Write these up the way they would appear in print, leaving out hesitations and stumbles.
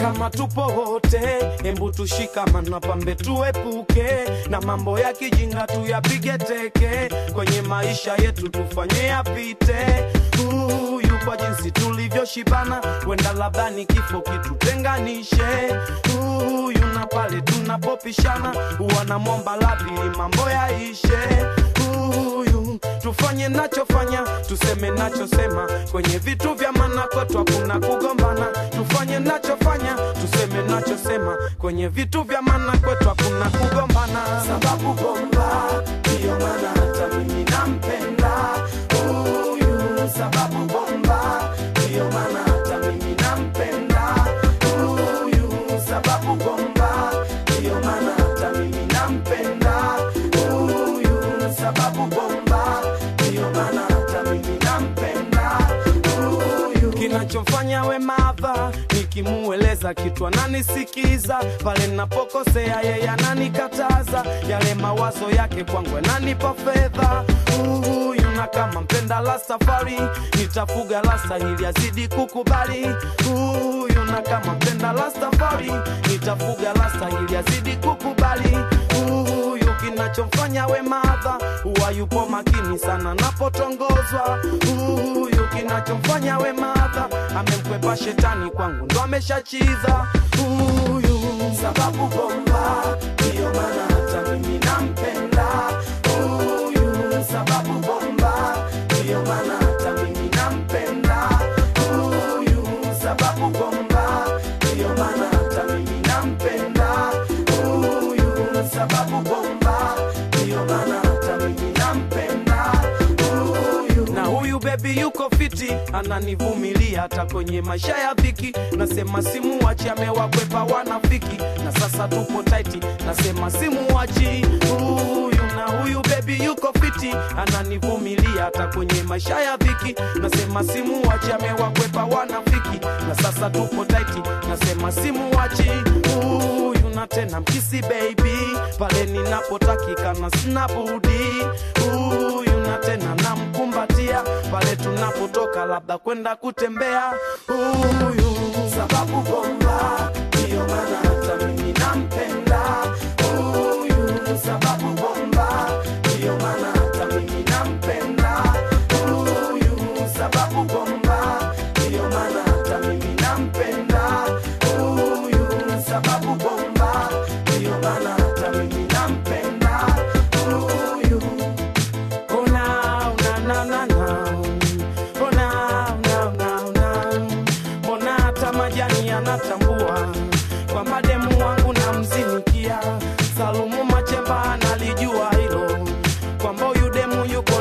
kama tupo wote, hembu tushikamana pambe tuepuke na mambo ya kijinga tuyapige teke, kwenye maisha yetu tufanye yapite. Kwa jinsi tulivyoshibana, wenda labda ni kifo kitutenganishe. Na pale tunapopishana, wanamwomba radhi mambo yaishe. Tufanye nachofanya, tuseme nachosema, kwenye vitu vya maana kwetu hakuna kugombana. Tufanye nachofanya, tuseme nachosema, kwenye vitu vya maana kwetu hakuna kugombana. Sababu bomba, ndio maana hata mimi nampenda huyu. Sababu bomba, ndio maana hata mimi nampenda huyu. Sababu bomba, ndio maana hata mimi nampenda huyu. Sababu bomba, ndio maana hata mimi nampenda huyu. Kinachofanya we madha, nikimueleza kitu ananisikiza, pale ninapokosea yeye ananikataza, yale mawazo yake kwangu ananipa fedha. Na kama mpenda la safari, nitafuga lasta ili azidi kukubali. Na kama mpenda la safari, nitafuga lasta ili azidi kukubali. Kinachomfanya we madha, huwa yupo makini sana napotongozwa. Kinachomfanya we madha, amemkwepa shetani kwangu ndo ameshachiza. Sababu bomba, ndio maana hata mimi nampenda huyu. Sababu bomba, ndio maana hata mimi nampenda huyu. Sababu bomba, ndio maana hata mimi nampenda huyu. Sababu bomba, ndio maana hata mimi nampenda huyu. Na huyu baby yuko fiti, ananivumilia hata kwenye maisha ya dhiki. Nasema simuachi, amewakwepa wanafiki, na sasa tupo tight, nasema simuachi huyu. Na huyu baby yuko fiti, ananivumilia hata kwenye maisha ya dhiki. Nasema simuachi, amewakwepa wanafiki, na sasa tupo tight, nasema simuachi huyu. Na tena mkisi baby, pale ninapotakika na sina budi huyu. Na tena namkumbatia, pale tunapotoka labda kwenda kutembea huyu. Sababu bomba, ndio maana hata mimi nampenda huyu. Sababu bomba, ndio maana hata mimi nampenda huyu. Sababu bomba, ndio maana hata mimi nampenda huyu. Sababu bomba, ndio maana hata mimi nampenda huyu. Mbona hata majani yanatambua kwa mademu wangu na mzinikia. Salumu Machemba analijua hilo, kwamba huyu demu yuko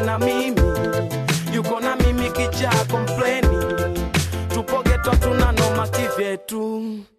na mimi kicha kompleni. Tupo geto tunanoma kivyetu.